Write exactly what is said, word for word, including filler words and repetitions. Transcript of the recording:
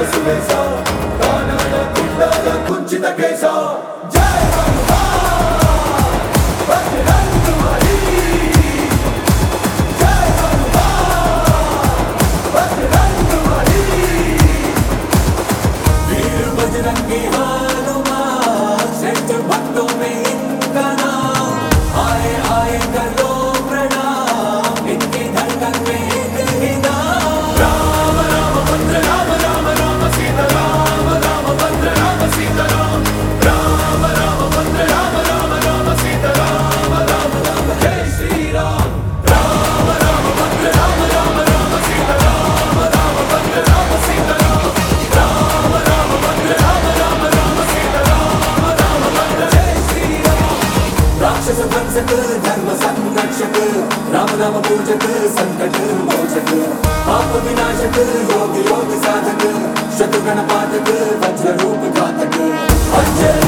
సువేశా కానాడ గుండాల కుంచిత కేశా జై హనుమాన్ బజరంగ్ బలి జై హనుమాన్ బజరంగ్ బలి वीर बजरंगी हनुमान श्रेष्ठ भक्तों में इनका नाम आए आए कर लो प्रणाम इनकी धड़कन में एक ही नाम राम राम भद्र राम राम राम सीता राम राम भद्र राम सीता राम राम राम भद्र राम राम राम सीता राम राम राम जय श्री राम राम राम भद्र राम राम राम सीता राम राम भद्र राम सीता राम राम राम भद्र राम राम राम सीता राम राम भद्र जय श्री राम राक्षस भक्षक धर्म संरक्षक राम नाम पूजक संकट मोचक पाप विनाशक योग योग साधक शत्रुघ्न पातक वज्र रूप घातक अंजलि